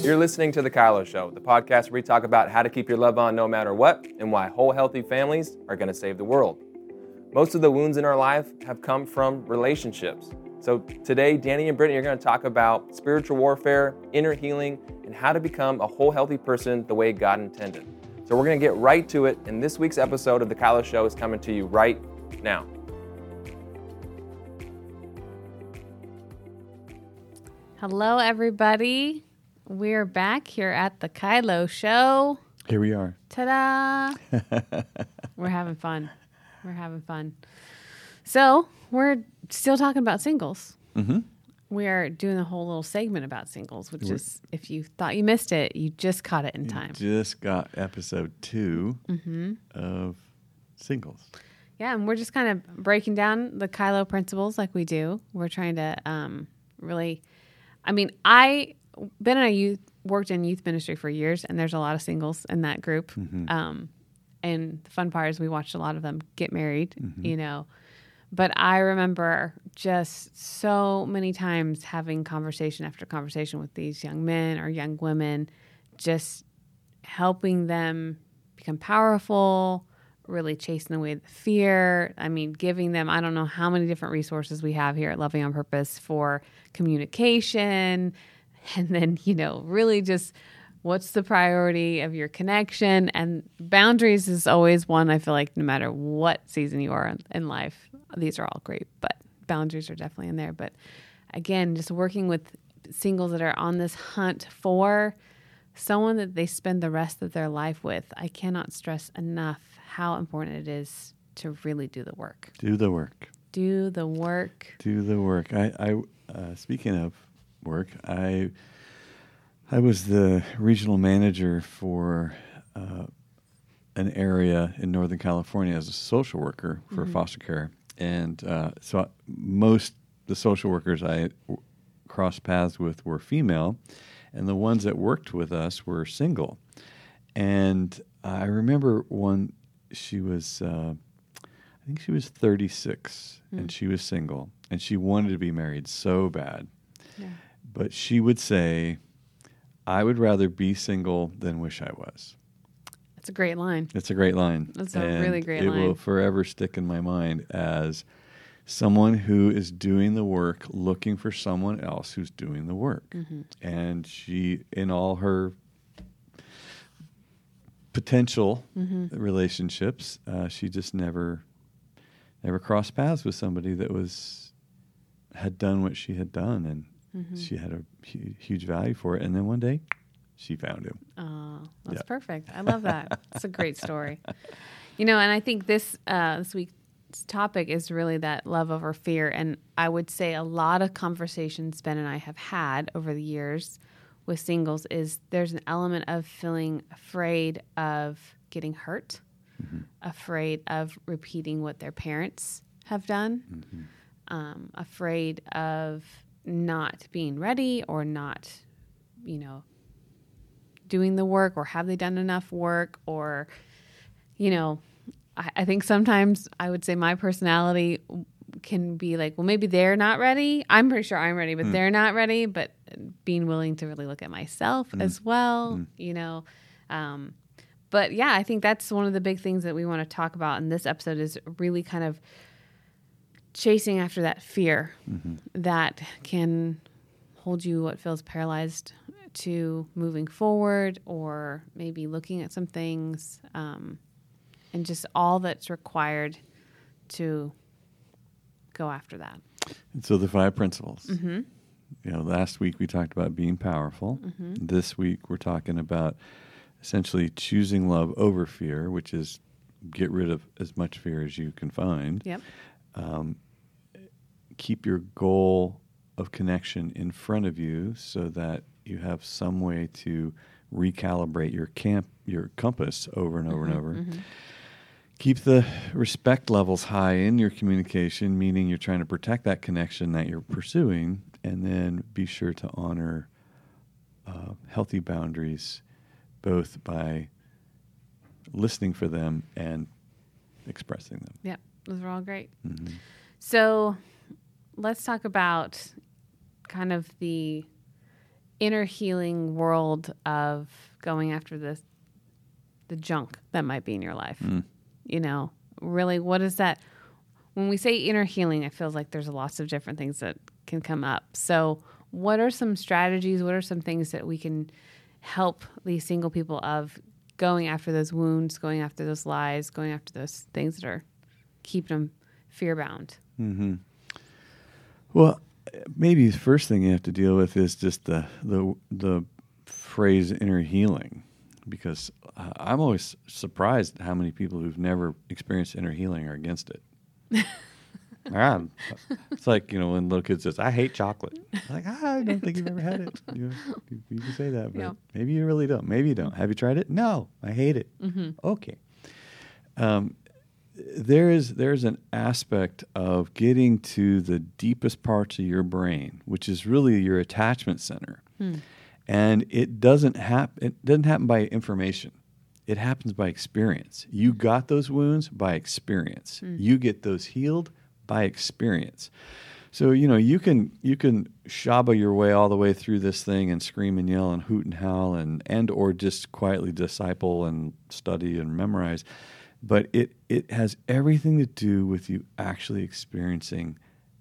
You're listening to The Kylo Show, the podcast where we talk about how to keep your love on no matter what and why whole, healthy families are going to save the world. Most of the wounds in our life have come from relationships. So today, Danny and Brittany are going to talk about spiritual warfare, inner healing, and how to become a whole, healthy person the way God intended. So we're going to get right to it, and this week's episode of The Kylo Show is coming to you right now. Hello, everybody. We're back here at the Kylo Show. Here we are. Ta-da! We're having fun. So we're still talking about singles. Mm-hmm. We are doing a whole little segment about singles, which is, if you thought you missed it, you just caught it in time. Just got episode 2 of Singles. Yeah, and we're just kind of breaking down the Kylo principles like we do. We're trying to really... I mean, worked in youth ministry for years, and there's a lot of singles in that group. Mm-hmm. And the fun part is we watched a lot of them get married, But I remember just so many times having conversation after conversation with these young men or young women, just helping them become powerful, really chasing away the fear. I mean, giving them, I don't know how many different resources we have here at Loving on Purpose for communication. And then, really just what's the priority of your connection. And boundaries is always one, I feel like, no matter what season you are in life, these are all great, but boundaries are definitely in there. But again, just working with singles that are on this hunt for someone that they spend the rest of their life with. I cannot stress enough how important it is to really do the work. Do the work. I speaking of work, I was the regional manager for an area in Northern California as a social worker for foster care. And so most the social workers I crossed paths with were female, and the ones that worked with us were single. And I remember one, she was, I think she was 36, and she was single, and she wanted to be married so bad. Yeah. But she would say, I would rather be single than wish I was. That's a great line. It's a great line. That's a really great line. It will forever stick in my mind as someone who is doing the work, looking for someone else who's doing the work. Mm-hmm. And she, in all her potential relationships, she just never crossed paths with somebody that had done what she had done, and she had a huge value for it. And then one day, she found him. Oh, that's perfect. I love that. It's a great story. And I think this week's topic is really that love over fear. And I would say a lot of conversations Ben and I have had over the years with singles is there's an element of feeling afraid of getting hurt, afraid of repeating what their parents have done, afraid of not being ready or not, doing the work, or have they done enough work, or, I think sometimes I would say my personality can be like, well, maybe they're not ready. I'm pretty sure I'm ready, but they're not ready. But being willing to really look at myself as well, But yeah, I think that's one of the big things that we want to talk about in this episode is really kind of chasing after that fear that can hold you what feels paralyzed to moving forward, or maybe looking at some things, and just all that's required to go after that. And so the 5 principles. Last week we talked about being powerful. This week we're talking about essentially choosing love over fear, which is get rid of as much fear as you can find. Yep. Keep your goal of connection in front of you so that you have some way to recalibrate your compass over and over and over. Keep the respect levels high in your communication, meaning you're trying to protect that connection that you're pursuing, and then be sure to honor healthy boundaries, both by listening for them and expressing them. Yeah, those are all great. So let's talk about kind of the inner healing world of going after the junk that might be in your life. Really, what is that? When we say inner healing, it feels like there's lots of different things that can come up. So what are some strategies? What are some things that we can help these single people of going after those wounds, going after those lies, going after those things that are keeping them fear-bound? Mm-hmm. Well, maybe the first thing you have to deal with is just the phrase inner healing, because I'm always surprised at how many people who've never experienced inner healing are against it. It's like, when little kids says, I hate chocolate. Like, I don't think you've ever had it. You can say that, but maybe you really don't. Maybe you don't. Have you tried it? No, I hate it. Mm-hmm. Okay. There's an aspect of getting to the deepest parts of your brain, which is really your attachment center. And it doesn't happen by information. It happens by experience. You got those wounds by experience. You get those healed by experience. So, you can shabba your way all the way through this thing and scream and yell and hoot and howl and or just quietly disciple and study and memorize. But it has everything to do with you actually experiencing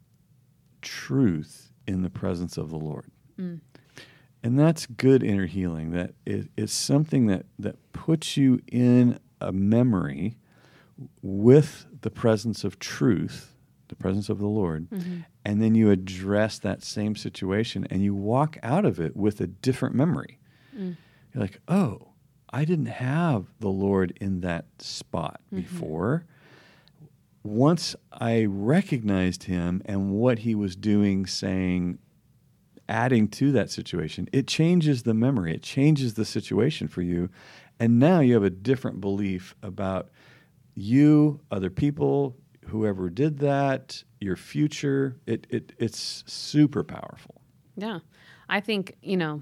truth in the presence of the Lord. And that's good inner healing. That is something that puts you in a memory with the presence of truth, the presence of the Lord, and then you address that same situation and you walk out of it with a different memory. You're like, oh, I didn't have the Lord in that spot before. Once I recognized him and what he was doing, saying, adding to that situation, it changes the memory. It changes the situation for you. And now you have a different belief about you, other people, whoever did that, your future. It's super powerful. Yeah. I think,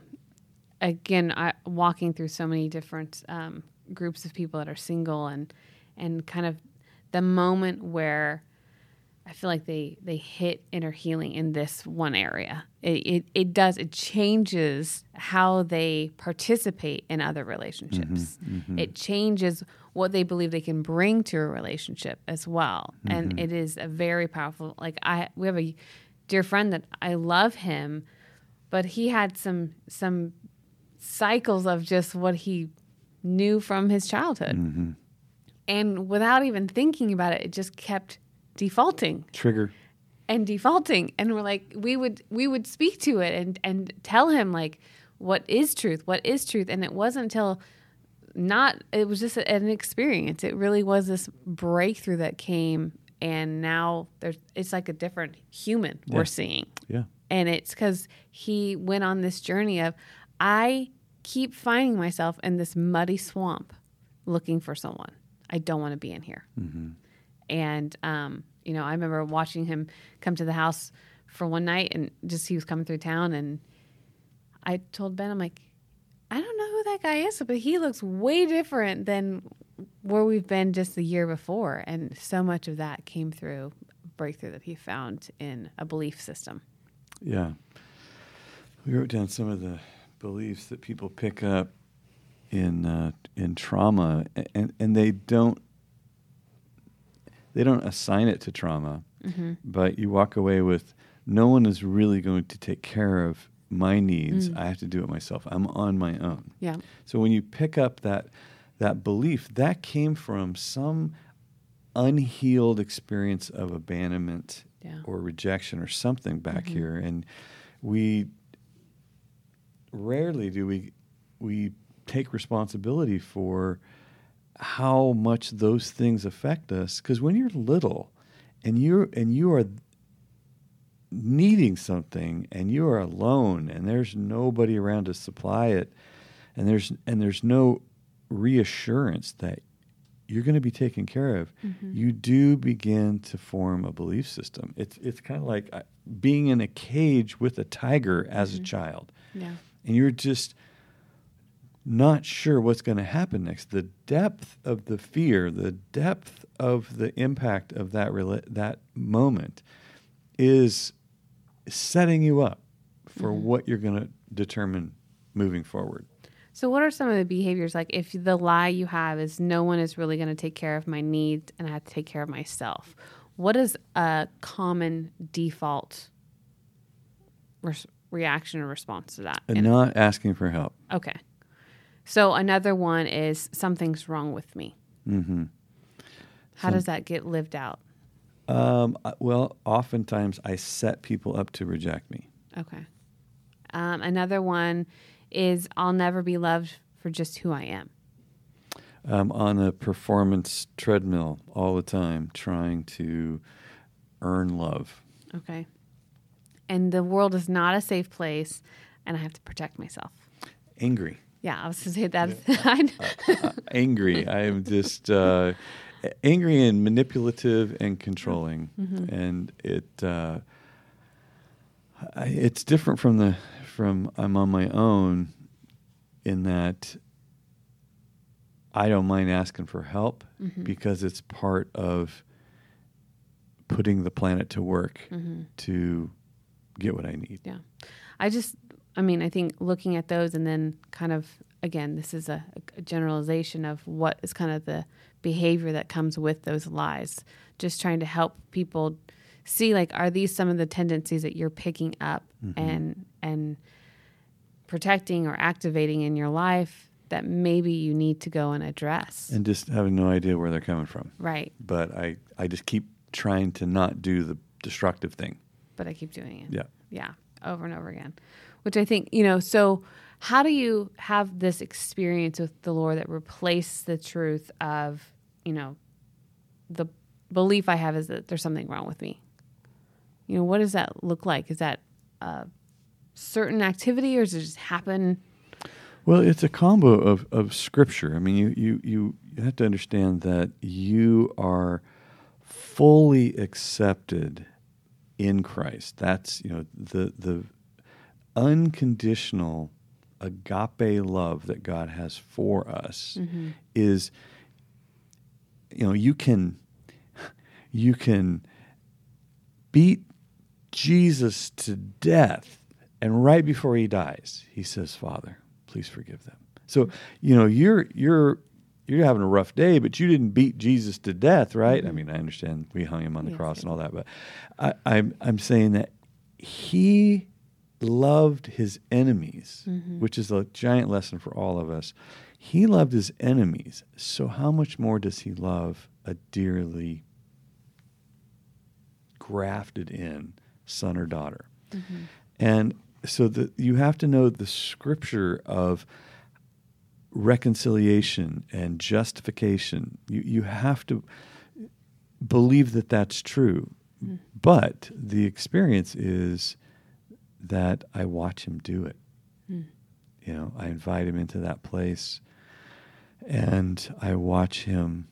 again, walking through so many different groups of people that are single and kind of the moment where I feel like they hit inner healing in this one area. It changes how they participate in other relationships. It changes what they believe they can bring to a relationship as well. And it is a very powerful, we have a dear friend that I love him, but he had some cycles of just what he knew from his childhood. And without even thinking about it, it just kept defaulting. Trigger. And defaulting. And we're like, we would speak to it and tell him, like, what is truth? What is truth? And it wasn't until it was just an experience. It really was this breakthrough that came, and now it's like a different human we're seeing. Yeah. And it's because he went on this journey of, I keep finding myself in this muddy swamp looking for someone. I don't want to be in here. And, I remember watching him come to the house for one night, and he was coming through town, and I told Ben, I'm like, I don't know who that guy is, but he looks way different than where we've been just the year before. And so much of that came through breakthrough that he found in a belief system. Yeah. We wrote down some of the beliefs that people pick up in trauma, and they don't assign it to trauma, but you walk away with, no one is really going to take care of my needs. I have to do it myself. I'm on my own. Yeah. So when you pick up that belief, that came from some unhealed experience of abandonment or rejection or something back here, and we rarely do we take responsibility for how much those things affect us. Because when you're little and you are needing something and you are alone and there's nobody around to supply it, and there's no reassurance that you're going to be taken care of, you do begin to form a belief system. It's kind of like being in a cage with a tiger as a child. Yeah. And you're just not sure what's going to happen next. The depth of the fear, the depth of the impact of that moment is setting you up for what you're going to determine moving forward. So what are some of the behaviors? Like if the lie you have is no one is really going to take care of my needs and I have to take care of myself. What is a common default reaction or response to that? And not asking for help. Okay. So another one is something's wrong with me. Mm-hmm. How does that get lived out? Well, oftentimes I set people up to reject me. Okay. Another one is I'll never be loved for just who I am. On a performance treadmill all the time, trying to earn love. Okay. And the world is not a safe place, and I have to protect myself. Angry. Yeah, I was going to say that. Yeah. Angry. I am just angry and manipulative and controlling. Mm-hmm. And it's different from I'm on my own in that I don't mind asking for help because it's part of putting the planet to work to get what I need. Yeah. I think looking at those and then kind of, again, this is a generalization of what is kind of the behavior that comes with those lies. Just trying to help people see, like, are these some of the tendencies that you're picking up and protecting or activating in your life that maybe you need to go and address. And just having no idea where they're coming from. Right. But I just keep trying to not do the destructive thing. But I keep doing it. Yeah. Yeah. Over and over again. Which I think, so how do you have this experience with the Lord that replaces the truth of, the belief I have is that there's something wrong with me? What does that look like? Is that a certain activity or does it just happen? Well, it's a combo of Scripture. I mean, you have to understand that you are fully accepted in Christ. That's, the unconditional agape love that God has for us is, you can beat Jesus to death, and right before he dies, he says, "Father, please forgive them." So, you're having a rough day, but you didn't beat Jesus to death, right? I mean, I understand we hung him on the cross and all that, but I'm saying that he loved his enemies, which is a giant lesson for all of us. He loved his enemies. So how much more does he love a dearly grafted in son or daughter? And so you have to know the Scripture of reconciliation and justification. You have to believe that that's true. But the experience is that I watch him do it. I invite him into that place, and I watch him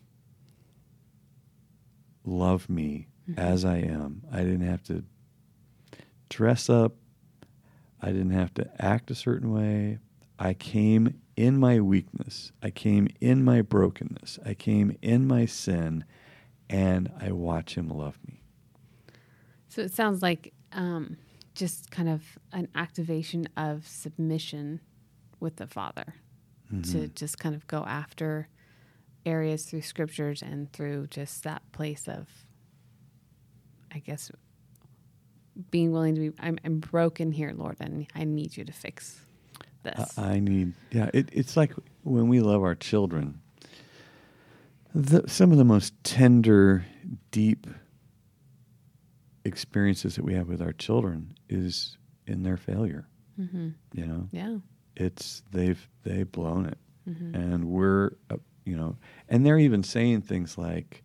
love me as I am. I didn't have to dress up. I didn't have to act a certain way. I came in my weakness. I came in my brokenness. I came in my sin, and I watch him love me. So it sounds like just kind of an activation of submission with the Father to just kind of go after areas through Scriptures and through just that place of, I guess, being willing to be, I'm broken here, Lord, and I need you to fix this. It's like when we love our children, some of the most tender, deep experiences that we have with our children is in their failure. Yeah. It's they've blown it, and we're and they're even saying things like,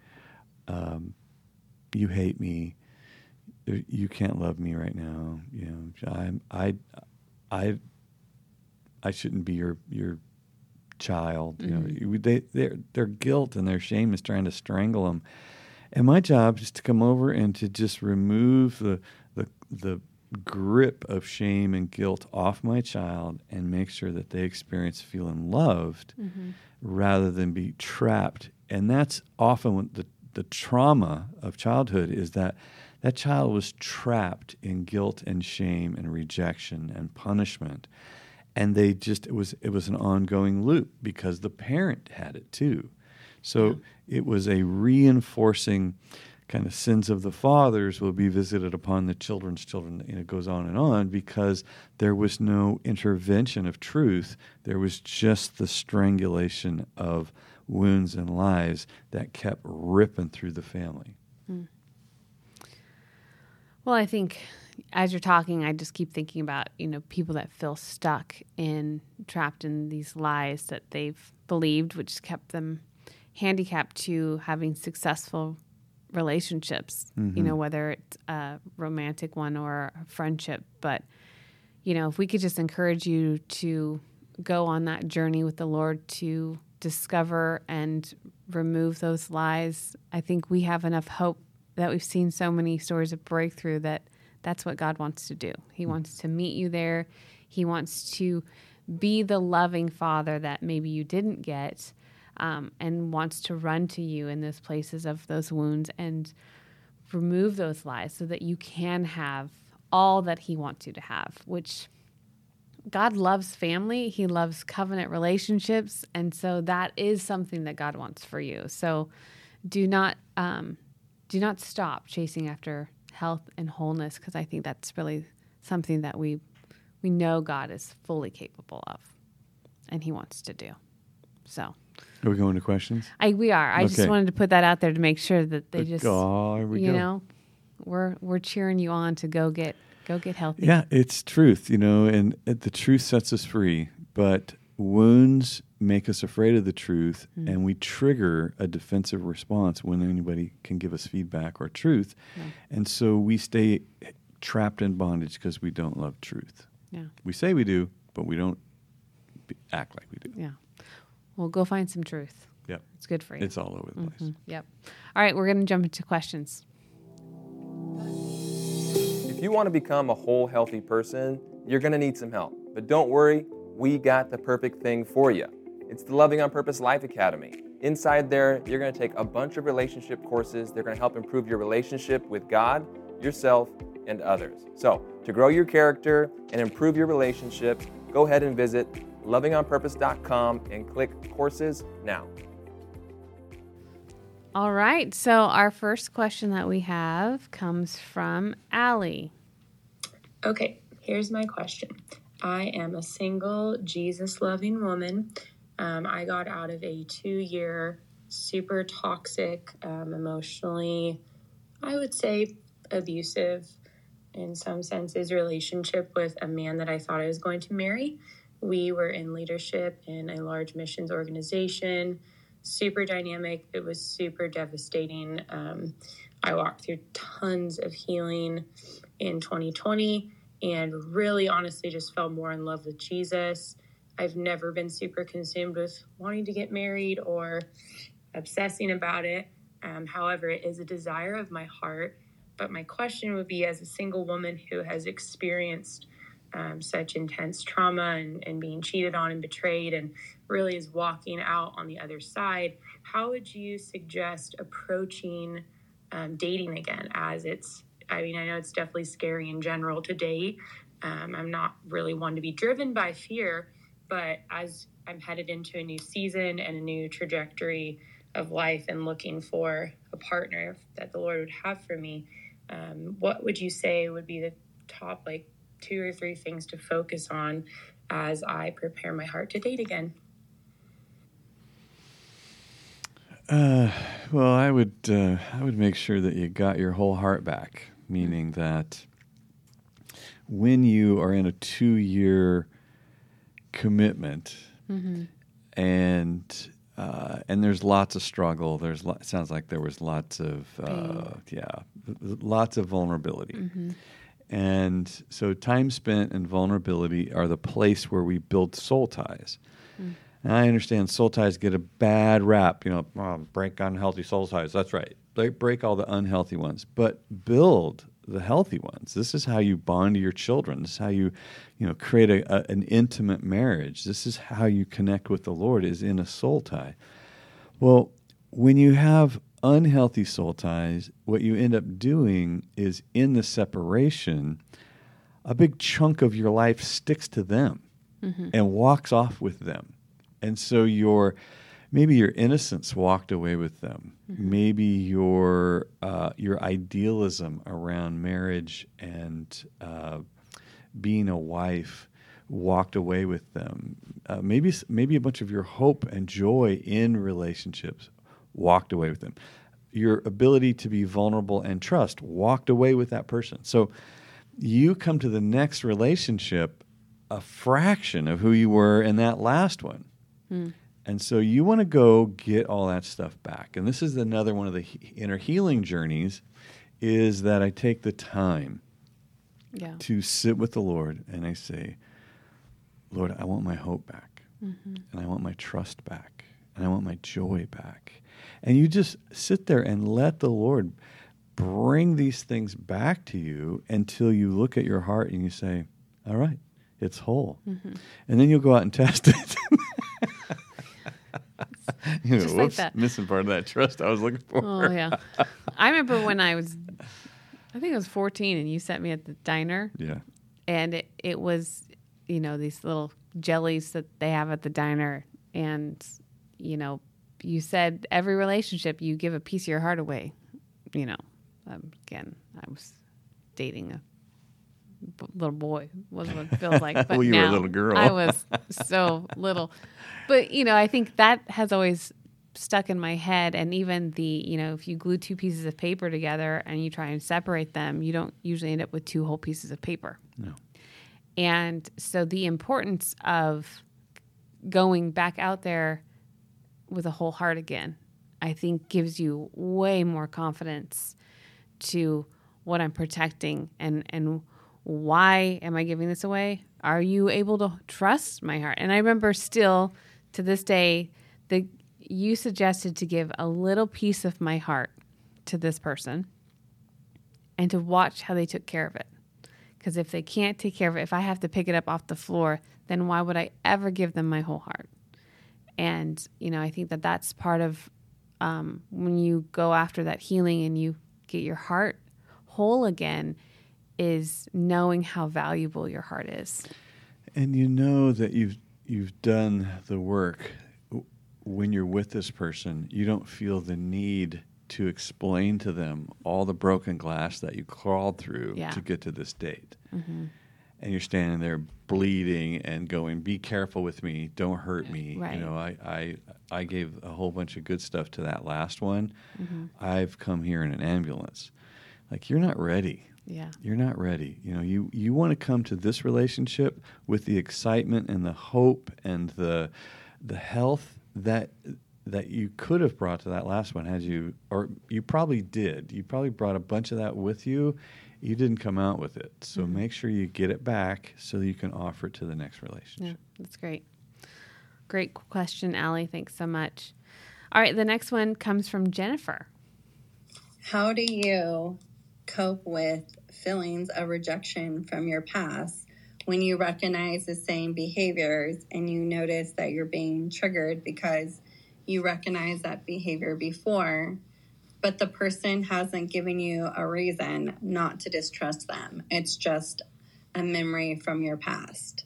"You hate me. You can't love me right now. I shouldn't be your child." Their guilt and their shame is trying to strangle them. And my job is to come over and to just remove the grip of shame and guilt off my child and make sure that they experience feeling loved rather than be trapped. And that's often what the trauma of childhood is, that That child was trapped in guilt and shame and rejection and punishment. And it was an ongoing loop because the parent had it too. So it was a reinforcing kind of sins of the fathers will be visited upon the children's children. It goes on and on because there was no intervention of truth. There was just the strangulation of wounds and lies that kept ripping through the family. Well, I think as you're talking, I just keep thinking about, people that feel trapped in these lies that they've believed, which kept them handicapped to having successful relationships, whether it's a romantic one or a friendship. But, if we could just encourage you to go on that journey with the Lord to discover and remove those lies, I think we have enough hope that we've seen so many stories of breakthrough that's what God wants to do. He wants to meet you there. He wants to be the loving Father that maybe you didn't get, and wants to run to you in those places of those wounds and remove those lies so that you can have all that He wants you to have, which God loves family. He loves covenant relationships. And so that is something that God wants for you. So do not stop chasing after health and wholeness, because I think that's really something that we know God is fully capable of and He wants to do. So are we going to questions? We are. I Okay. just wanted to put that out there to make sure that they just, here we go. we're cheering you on to go get healthy. Yeah, it's truth, and the truth sets us free, but wounds make us afraid of the truth, and we trigger a defensive response when anybody can give us feedback or truth. Yeah. And so we stay trapped in bondage because we don't love truth. Yeah. We say we do, but we don't act like we do. Yeah. Well, go find some truth. Yep. It's good for you. It's all over the place. Yep. All right, we're going to jump into questions. If you want to become a whole, healthy person, you're going to need some help. But don't worry, we got the perfect thing for you. It's the Loving on Purpose Life Academy. Inside there, you're going to take a bunch of relationship courses. They're going to help improve your relationship with God, yourself, and others. So, to grow your character and improve your relationship, go ahead and visit lovingonpurpose.com and click courses now. All right, so our first question that we have comes from Allie. Okay, here's my question. I am a single, Jesus-loving woman. I got out of a 2-year, super toxic, emotionally, I would say abusive in some senses, relationship with a man that I thought I was going to marry. We were in leadership in a large missions organization, super dynamic. It was super devastating. I walked through tons of healing in 2020 and really honestly just fell more in love with Jesus. I've never been super consumed with wanting to get married or obsessing about it. However, it is a desire of my heart. But my question would be, as a single woman who has experienced such intense trauma and being cheated on and betrayed and really is walking out on the other side, how would you suggest approaching dating again? I know it's definitely scary in general to date. I'm not really one to be driven by fear, but as I'm headed into a new season and a new trajectory of life and looking for a partner that the Lord would have for me, what would you say would be the top 2 or 3 things to focus on as I prepare my heart to date again? Well, I would make sure that you got your whole heart back, meaning that when you are in a 2-year commitment, and there's lots of struggle. It sounds like there was lots of vulnerability. And so time spent and vulnerability are the place where we build soul ties. And I understand soul ties get a bad rap, break unhealthy soul ties. That's right. Break all the unhealthy ones, but build the healthy ones. This is how you bond to your children. This is how you create an intimate marriage. This is how you connect with the Lord, is in a soul tie. Well, when you have unhealthy soul ties, what you end up doing is in the separation, a big chunk of your life sticks to them and walks off with them. And so maybe your innocence walked away with them. Maybe your idealism around marriage and being a wife walked away with them. Maybe a bunch of your hope and joy in relationships walked away with them. Your ability to be vulnerable and trust walked away with that person. So you come to the next relationship a fraction of who you were in that last one. And so you want to go get all that stuff back. And this is another one of the inner healing journeys, is that I take the time to sit with the Lord and I say, Lord, I want my hope back. And I want my trust back. And I want my joy back. And you just sit there and let the Lord bring these things back to you until you look at your heart and you say, all right, it's whole. And then you'll go out and test it. Just like that. Missing part of that trust I was looking for. Oh, yeah. I remember when I think I was 14, and you sent me at the diner. Yeah. And it was, these little jellies that they have at the diner. And, you said every relationship, you give a piece of your heart away. Again, I was dating a little boy, was what it feels like. But well, you now were a little girl. I was so little. But, I think that has always stuck in my head. And even if you glue two pieces of paper together and you try and separate them, you don't usually end up with two whole pieces of paper. No. And so the importance of going back out there with a whole heart again, I think gives you way more confidence to what I'm protecting and why am I giving this away? Are you able to trust my heart? And I remember still to this day that you suggested to give a little piece of my heart to this person and to watch how they took care of it. Because if they can't take care of it, if I have to pick it up off the floor, then why would I ever give them my whole heart? And, I think that that's part of when you go after that healing and you get your heart whole again, is knowing how valuable your heart is. And you know that you've done the work. When you're with this person, you don't feel the need to explain to them all the broken glass that you crawled through to get to this date. And you're standing there bleeding and going, be careful with me, don't hurt me. Right. I gave a whole bunch of good stuff to that last one. I've come here in an ambulance. Like, you're not ready. Yeah. You're not ready. You want to come to this relationship with the excitement and the hope and the health that you could have brought to that last one had you, or you probably did. You probably brought a bunch of that with you. You didn't come out with it. So make sure you get it back so that you can offer it to the next relationship. Yeah, that's great. Great question, Allie. Thanks so much. All right, the next one comes from Jennifer. How do you cope with feelings of rejection from your past when you recognize the same behaviors and you notice that you're being triggered because you recognize that behavior before, but the person hasn't given you a reason not to distrust them? It's just a memory from your past.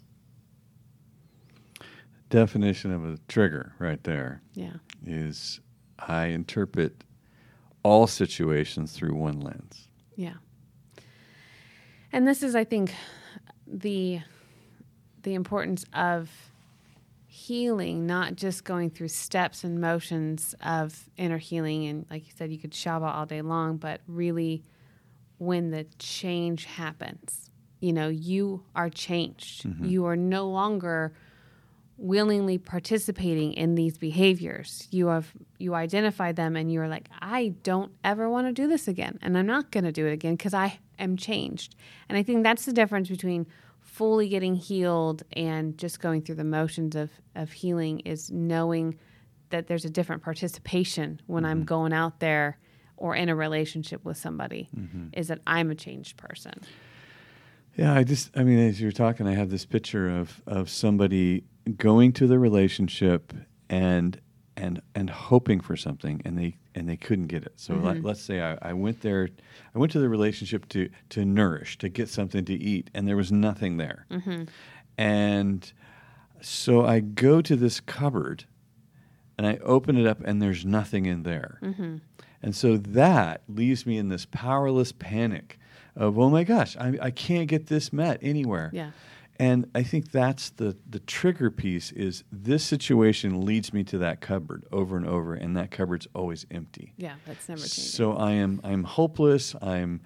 Definition of a trigger right there is I interpret all situations through one lens. Yeah. And this is, I think, the importance of healing, not just going through steps and motions of inner healing. And like you said, you could Shabbat all day long, but really when the change happens, you are changed. You are no longer willingly participating in these behaviors. You identify them and you're like, I don't ever want to do this again. And I'm not going to do it again because I am changed. And I think that's the difference between fully getting healed and just going through the motions of healing, is knowing that there's a different participation when I'm going out there or in a relationship with somebody, is that I'm a changed person. Yeah, as you're talking, I have this picture of somebody going to the relationship and and hoping for something, and they couldn't get it. So let's say I went there, I went to the relationship to nourish, to get something to eat, and there was nothing there. And so I go to this cupboard, and I open it up, and there's nothing in there. And so that leaves me in this powerless panic of, oh my gosh, I can't get this met anywhere. Yeah. And I think that's the trigger piece is this situation leads me to that cupboard over and over, and that cupboard's always empty. Yeah, that's never changing. So I'm hopeless. I'm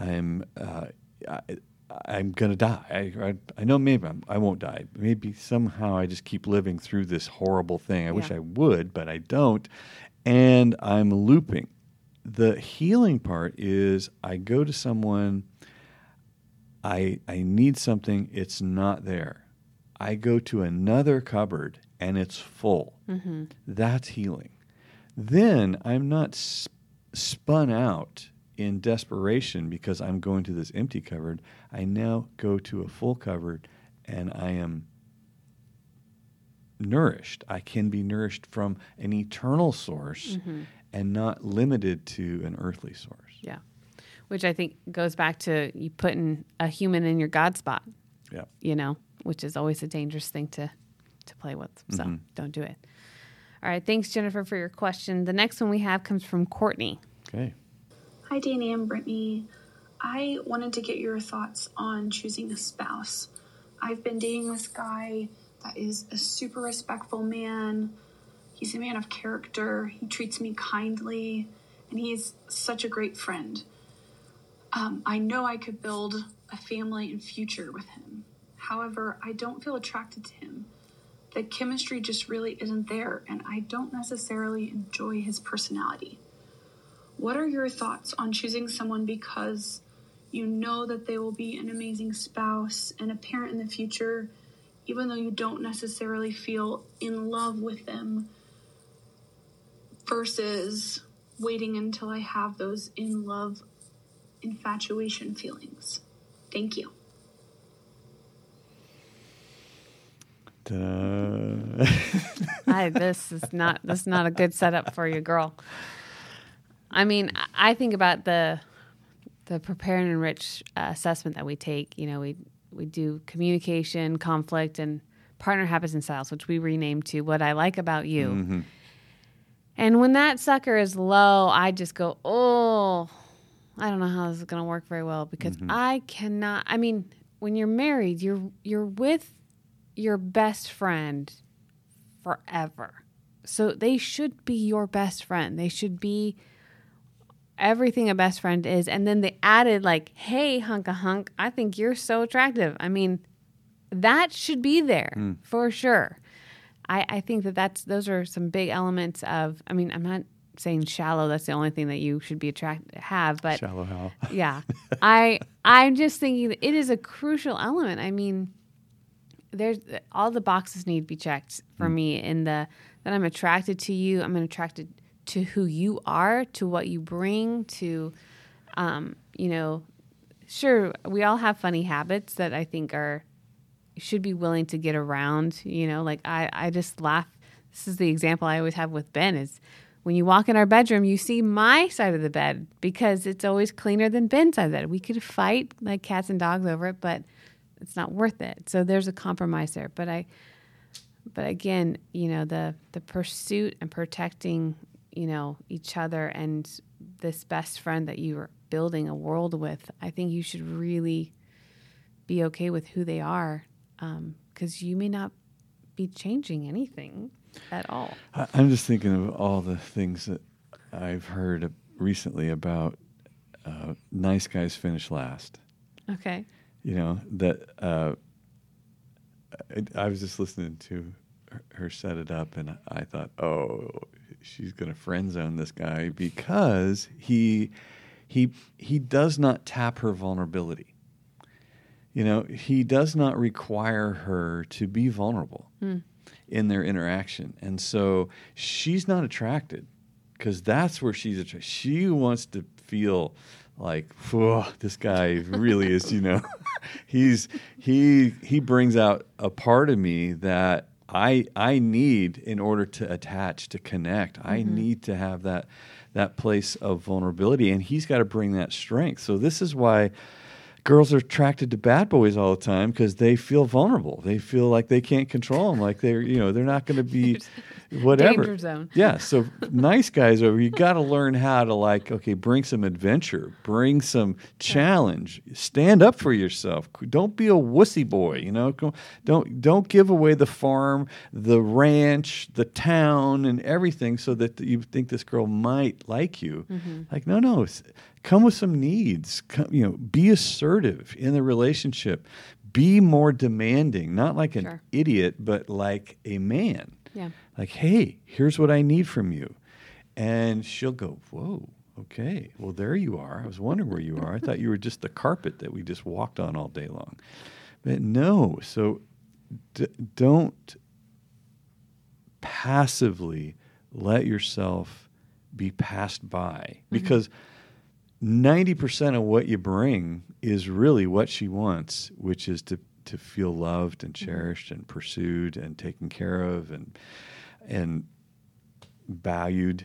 gonna die. I know maybe I won't die. Maybe somehow I just keep living through this horrible thing. I wish I would, but I don't. And I'm looping. The healing part is I go to someone. I need something, it's not there. I go to another cupboard and it's full. That's healing. Then I'm not spun out in desperation because I'm going to this empty cupboard. I now go to a full cupboard and I am nourished. I can be nourished from an eternal source and not limited to an earthly source. Yeah. Which I think goes back to you putting a human in your God spot. Yeah. You know, which is always a dangerous thing to play with. So don't do it. All right. Thanks, Jennifer, for your question. The next one we have comes from Courtney. Okay. Hi, Danny and Brittany. I wanted to get your thoughts on choosing a spouse. I've been dating this guy that is a super respectful man. He's a man of character. He treats me kindly, and he's such a great friend. I know I could build a family and future with him. However, I don't feel attracted to him. The chemistry just really isn't there, and I don't necessarily enjoy his personality. What are your thoughts on choosing someone because you know that they will be an amazing spouse and a parent in the future, even though you don't necessarily feel in love with them, versus waiting until I have those in love infatuation feelings? Thank you. This is not a good setup for you, girl. I mean, I think about the prepare and enrich assessment that we take. You know, we do communication, conflict, and partner habits and styles, which we renamed to What I Like About You. And when that sucker is low, I just go, oh, I don't know how this is going to work very well because I cannot. I mean, when you're married, you're with your best friend forever. So they should be your best friend. They should be everything a best friend is. And then they added like, hey, hunk, I think you're so attractive. I mean, that should be there for sure. I think those are some big elements of, I mean, I'm not saying shallow, that's the only thing that you should be attracted to have, but shallow how? Yeah. I'm just thinking that it is a crucial element. I mean, there's all the boxes need to be checked for me in that I'm attracted to you. I'm attracted to who you are, to what you bring, to, sure, we all have funny habits that I think should be willing to get around, like I just laugh. This is the example I always have with Ben is when you walk in our bedroom, you see my side of the bed because it's always cleaner than Ben's side of the bed. We could fight like cats and dogs over it, but it's not worth it. So there's a compromise there. But again, the pursuit and protecting, each other and this best friend that you are building a world with, I think you should really be okay with who they are, because you may not be changing anything at all. I'm just thinking of all the things that I've heard recently about nice guys finish last. Okay. That I was just listening to her set it up, and I thought, oh, she's going to friend zone this guy because he does not tap her vulnerability. He does not require her to be vulnerable in their interaction. And so she's not attracted because that's where she's attracted. She wants to feel like, this guy really is, he brings out a part of me that I need, in order to attach, to connect, I need to have that place of vulnerability, and he's got to bring that strength. So this is why girls are attracted to bad boys all the time, because they feel vulnerable. They feel like they can't control them, like they're not going to be whatever. Danger zone. Yeah. So nice guys over, you got to learn how to bring some adventure, bring some challenge, stand up for yourself. Don't be a wussy boy. Don't give away the farm, the ranch, the town, and everything so that you think this girl might like you. Like, no. Come with some needs. Be assertive in the relationship. Be more demanding, not like an idiot, but like a man. Yeah. Like, hey, here's what I need from you. And she'll go, whoa, okay. Well, there you are. I was wondering where you are. I thought you were just the carpet that we just walked on all day long. But no, so don't passively let yourself be passed by, because 90% of what you bring is really what she wants, which is to feel loved and cherished and pursued and taken care of and valued.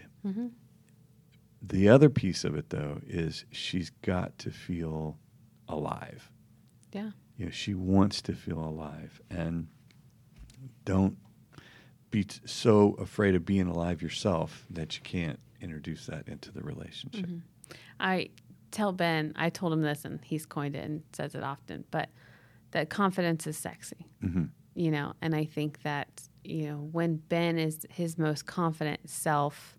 The other piece of it, though, is she's got to feel alive. Yeah. She wants to feel alive, and don't be so afraid of being alive yourself that you can't introduce that into the relationship. I tell Ben, I told him this, and he's coined it and says it often, but that confidence is sexy, and I think that, when Ben is his most confident self,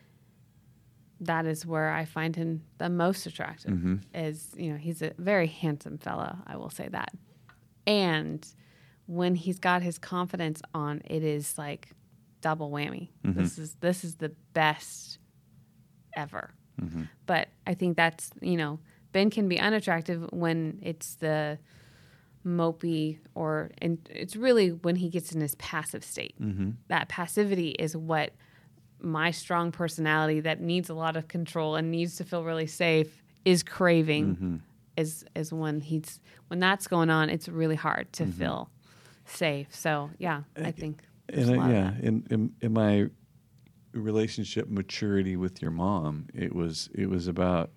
that is where I find him the most attractive. Is, he's a very handsome fellow, I will say that. And when he's got his confidence on, it is like double whammy. This is the best ever. But I think that's, Ben can be unattractive when it's the mopey, and it's really when he gets in his passive state. That passivity is what my strong personality that needs a lot of control and needs to feel really safe is craving. Is when that's going on, it's really hard to feel safe. So yeah, I think there's a lot of that. In my relationship maturity with your mom, it was about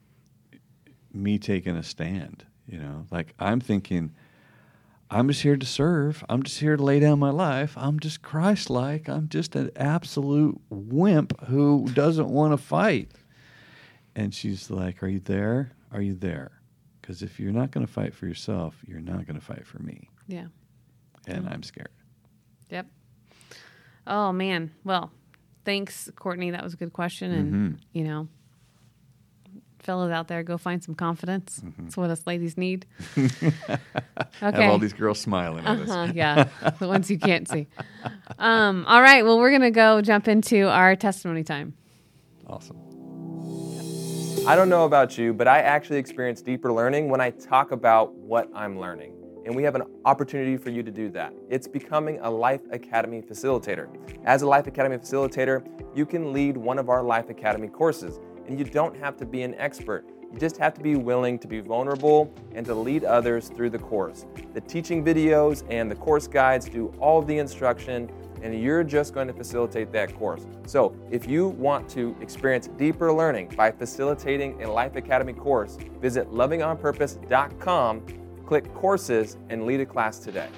me taking a stand. Like, I'm thinking, I'm just here to serve. I'm just here to lay down my life. I'm just Christ-like. I'm just an absolute wimp who doesn't want to fight. And she's like, are you there? Are you there? Because if you're not going to fight for yourself, you're not going to fight for me. Yeah. And I'm scared. Yep. Oh, man. Well, thanks, Courtney. That was a good question. And, fellas out there, go find some confidence. That's what us ladies need. Okay. Have all these girls smiling at us. Yeah, the ones you can't see. All right. Well, we're going to go jump into our testimony time. Awesome. I don't know about you, but I actually experience deeper learning when I talk about what I'm learning. And we have an opportunity for you to do that. It's becoming a Life Academy facilitator. As a Life Academy facilitator, you can lead one of our Life Academy courses. And you don't have to be an expert. You just have to be willing to be vulnerable and to lead others through the course. The teaching videos and the course guides do all of the instruction, and you're just going to facilitate that course. So if you want to experience deeper learning by facilitating a Life Academy course, visit lovingonpurpose.com, click courses, and lead a class today.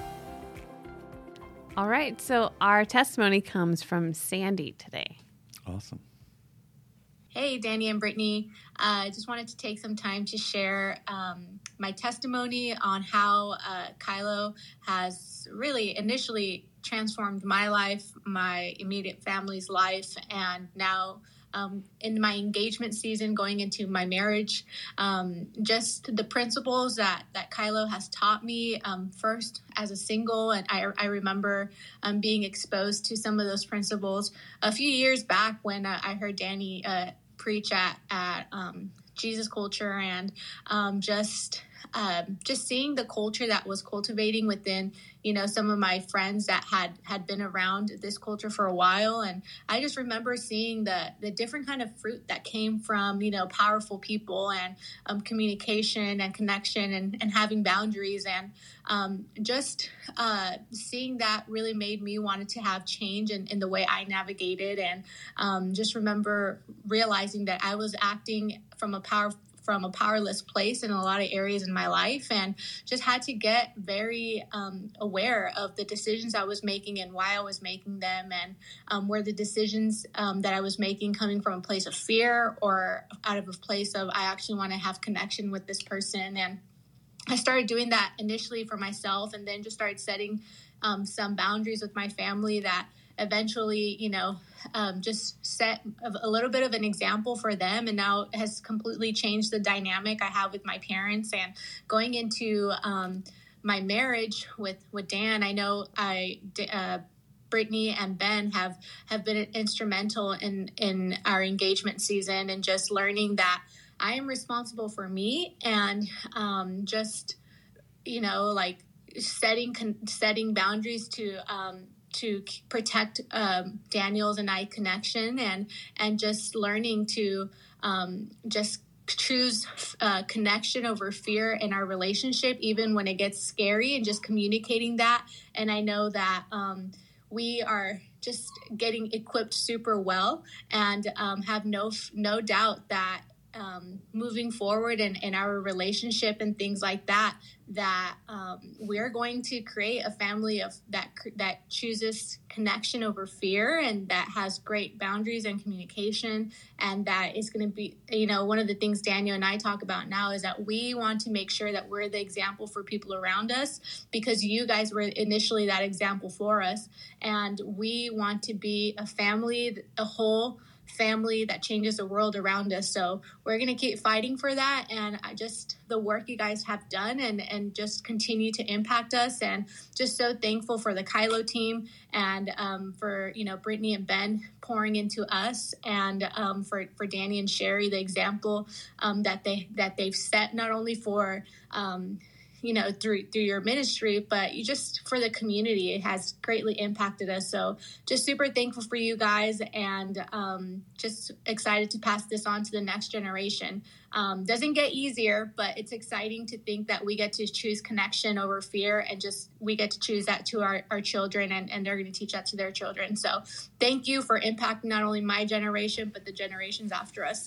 All right. So our testimony comes from Sandy today. Awesome. Hey, Danny and Brittany. I just wanted to take some time to share my testimony on how Kylo has really initially transformed my life, my immediate family's life, and now in my engagement season, going into my marriage, just the principles that Kylo has taught me first as a single. And I remember being exposed to some of those principles a few years back when I heard Danny preach at Jesus Culture, and just just seeing the culture that was cultivating within, some of my friends that had been around this culture for a while. And I just remember seeing the different kind of fruit that came from, powerful people and communication and connection and having boundaries. And just seeing that really made me wanted to have change in the way I navigated. And just remember realizing that I was acting from a powerless place in a lot of areas in my life, and just had to get very aware of the decisions I was making and why I was making them, and were the decisions that I was making coming from a place of fear or out of a place of I actually want to have connection with this person. And I started doing that initially for myself, and then just started setting some boundaries with my family that eventually, just set a little bit of an example for them. And now has completely changed the dynamic I have with my parents. And going into my marriage with Dan, I know Brittany and Ben have been instrumental in our engagement season, and just learning that I am responsible for me, and just, setting boundaries to protect Daniel's and I connection, and just learning to just choose connection over fear in our relationship, even when it gets scary, and just communicating that. And I know that we are just getting equipped super well, and have no doubt that moving forward in our relationship and things like that, we're going to create a family that chooses connection over fear, and that has great boundaries and communication. And that is going to be, one of the things Daniel and I talk about now is that we want to make sure that we're the example for people around us, because you guys were initially that example for us. And we want to be a family, a whole family that changes the world around us. So we're going to keep fighting for that. And the work you guys have done and just continue to impact us. And just so thankful for the Kylo team, and for, Brittany and Ben pouring into us, and for Danny and Sherry, the example that they've set, not only for through your ministry, but just for the community. It has greatly impacted us. So just super thankful for you guys, and just excited to pass this on to the next generation. Doesn't get easier, but it's exciting to think that we get to choose connection over fear, and just we get to choose that to our children, and they're going to teach that to their children. So thank you for impacting not only my generation, but the generations after us.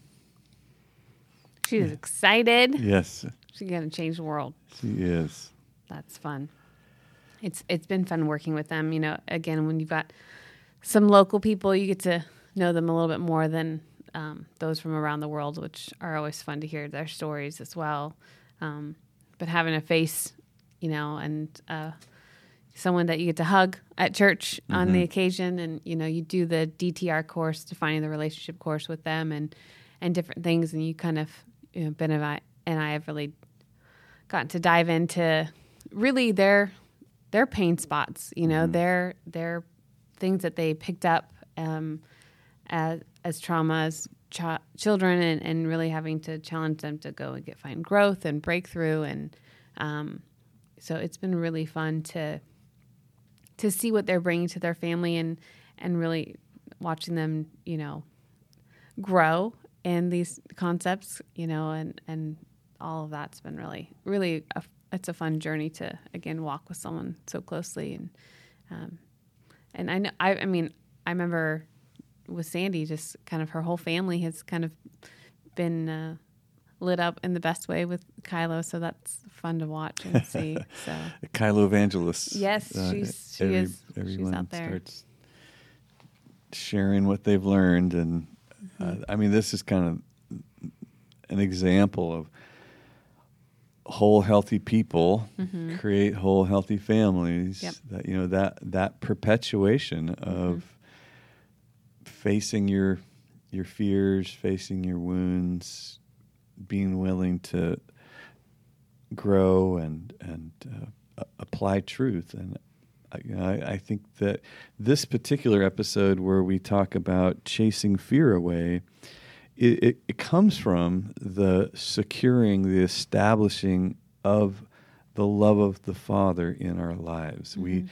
She's excited. Yes. She's going to change the world. She is. That's fun. It's been fun working with them. Again, when you've got some local people, you get to know them a little bit more than those from around the world, which are always fun to hear their stories as well. But having a face, and someone that you get to hug at church on the occasion, and, you do the DTR course, Defining the Relationship course with them, and different things, and you kind of, Ben and I have really gotten to dive into really their pain spots, their things that they picked up as trauma as children, and really having to challenge them to go and find growth and breakthrough. And so it's been really fun to see what they're bringing to their family, and really watching them, grow in these concepts, and all of that's been really, really, it's a fun journey to, again, walk with someone so closely. And I know, I remember with Sandy, just kind of her whole family has kind of been lit up in the best way with Kylo. So that's fun to watch and see. So Kylo evangelist. Yes, she is. Everyone she's out there. Starts sharing what they've learned. And this is kind of an example of whole healthy people create whole healthy families. That that perpetuation of facing your fears, facing your wounds, being willing to grow and apply truth. And I think that this particular episode where we talk about chasing fear away it comes from the securing, the establishing of the love of the Father in our lives. We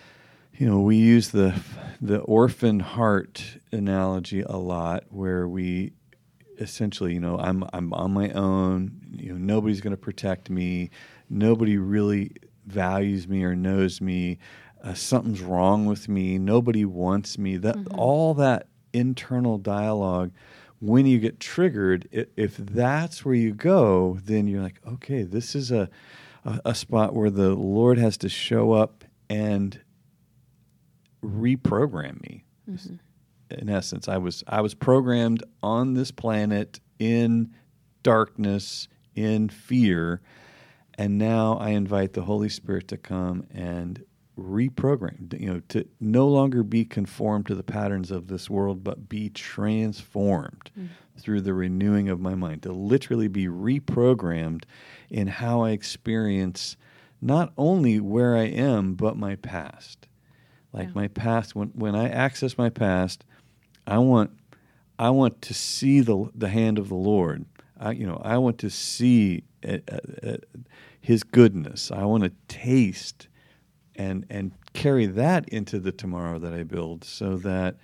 use the orphan heart analogy a lot, where we essentially, I'm on my own. Nobody's going to protect me. Nobody really values me or knows me. Something's wrong with me. Nobody wants me. All that internal dialogue. When you get triggered, if that's where you go, then you're like, okay, this is a spot where the Lord has to show up and reprogram me. Mm-hmm. In essence, I was programmed on this planet in darkness, in fear, and now I invite the Holy Spirit to come and reprogram, to no longer be conformed to the patterns of this world, but be transformed through the renewing of my mind, to literally be reprogrammed in how I experience not only where I am, but my past. My past, when I access my past, I want to see the hand of the Lord. I want to see His goodness. I want to taste and carry that into the tomorrow that I build, so that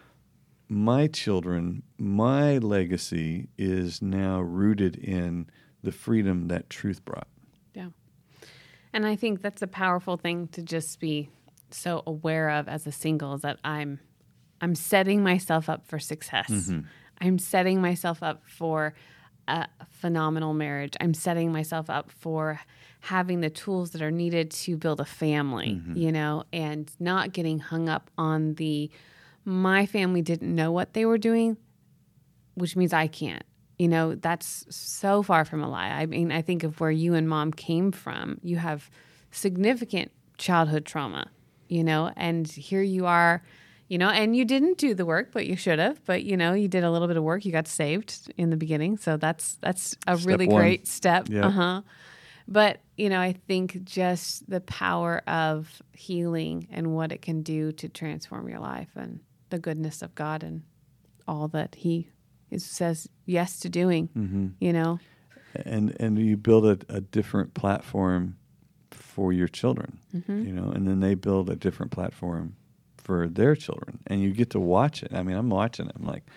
my children, my legacy is now rooted in the freedom that truth brought. Yeah. And I think that's a powerful thing to just be so aware of as a single, is that I'm setting myself up for success. Mm-hmm. I'm setting myself up for a phenomenal marriage. I'm setting myself up for having the tools that are needed to build a family, and not getting hung up on my family didn't know what they were doing, which means I can't. That's so far from a lie. I mean, I think of where you and Mom came from. You have significant childhood trauma, and here you are, and you didn't do the work, but you should have. But, you did a little bit of work. You got saved in the beginning. So that's a really great step. Yeah. But, I think just the power of healing and what it can do to transform your life, and the goodness of God and all that He says yes to doing, And you build a different platform for your children, and then they build a different platform for their children, and you get to watch it. I mean, I'm watching it. I'm like,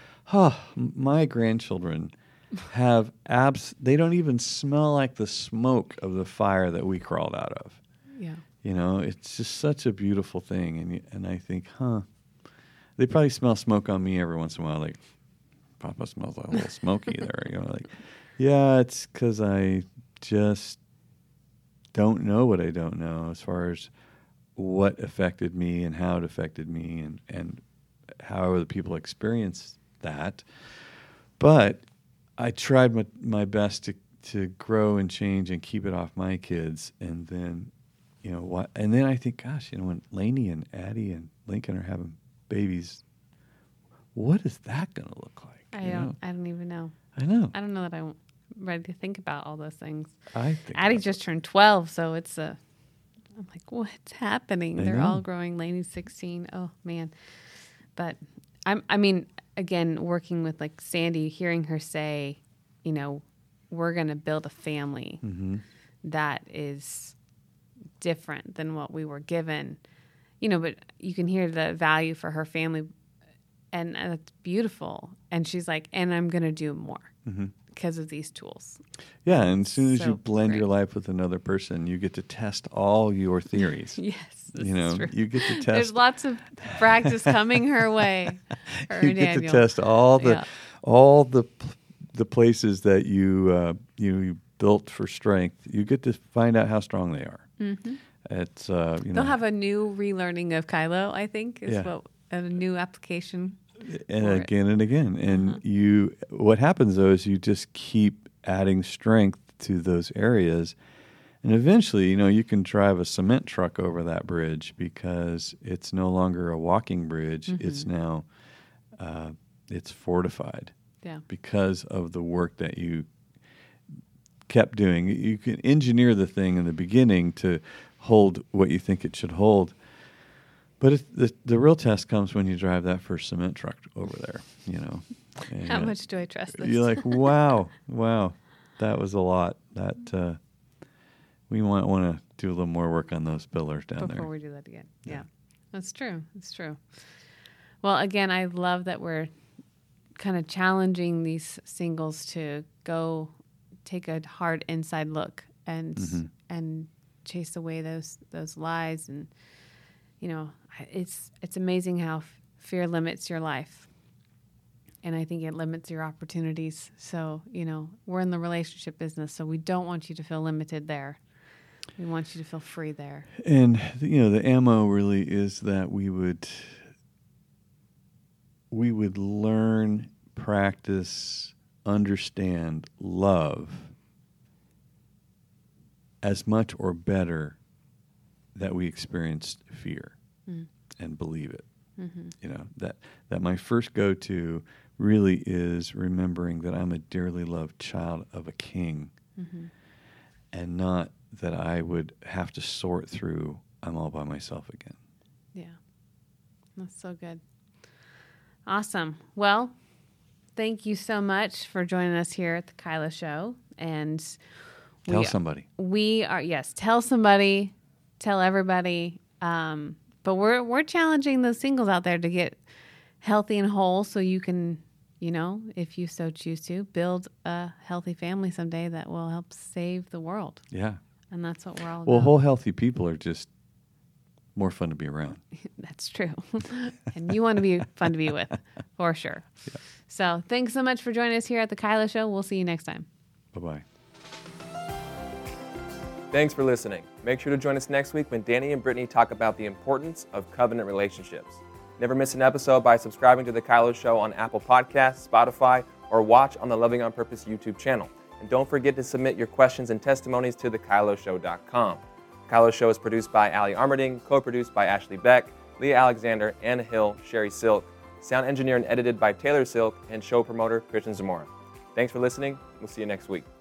my grandchildren have they don't even smell like the smoke of the fire that we crawled out of. Yeah. It's just such a beautiful thing. And I think, they probably smell smoke on me every once in a while. Like, Papa smells like a little smoky there. Yeah, it's because I just don't know what I don't know as far as what affected me and how it affected me and how other people experience that. But I tried my best to grow and change and keep it off my kids. And then, and then I think, gosh, when Lainey and Addie and Lincoln are having babies, what is that going to look like? I don't even know. I know. I don't know that I'm ready to think about all those things. I think Addie just turned 12, so I'm like, what's happening? They're all growing. Lainey's 16. Oh man. But I mean, again, working with like Sandy, hearing her say, we're going to build a family that is different than what we were given, but you can hear the value for her family, and that's beautiful. And she's like, and I'm going to do more because of these tools. Yeah, and as soon as you blend your life with another person, you get to test all your theories. Yes, this is true. You get to test. There's lots of practice coming her way. You get to test all the places that you built for strength. You get to find out how strong they are. Mm-hmm. It's they'll have a new relearning of Kylo, I think, a new application. And again and again. And what happens though is you just keep adding strength to those areas. And eventually, you can drive a cement truck over that bridge because it's no longer a walking bridge. Mm-hmm. It's now, it's fortified because of the work that you kept doing. You can engineer the thing in the beginning to hold what you think it should hold. But the real test comes when you drive that first cement truck over there, you know. And How much do I trust this? You're like, wow, that was a lot. That we might want to do a little more work on those pillars down there. Before we do that again. Yeah. That's true. It's true. Well, again, I love that we're kind of challenging these singles to go take a hard inside look and chase away those lies. And, you know, it's amazing how fear limits your life. And I think it limits your opportunities. So, you know, we're in the relationship business, so we don't want you to feel limited there. We want you to feel free there. And, you know, the ammo really is that we would learn, practice, understand, love as much or better that we experienced fear and believe it. Mm-hmm. You know, that my first go-to really is remembering that I'm a dearly loved child of a king, and not that I would have to sort through, I'm all by myself again. Yeah. That's so good. Awesome. Well, thank you so much for joining us here at the Kyla Show. And tell somebody. Tell somebody, tell everybody. But we're challenging those singles out there to get healthy and whole so you can, you know, if you so choose to, build a healthy family someday that will help save the world. Yeah. And that's what we're all about. Well, whole healthy people are just more fun to be around. That's true. And you want to be fun to be with, for sure. Yeah. So thanks so much for joining us here at the Kyla Show. We'll see you next time. Bye-bye. Thanks for listening. Make sure to join us next week when Danny and Brittany talk about the importance of covenant relationships. Never miss an episode by subscribing to The Kyla Show on Apple Podcasts, Spotify, or watch on the Loving on Purpose YouTube channel. And don't forget to submit your questions and testimonies to thekyloshow.com. The Kyla Show is produced by Allie Armerding, co-produced by Ashley Beck, Leah Alexander, Anna Hill, Sherry Silk, sound engineered and edited by Taylor Silk, and show promoter Christian Zamora. Thanks for listening. We'll see you next week.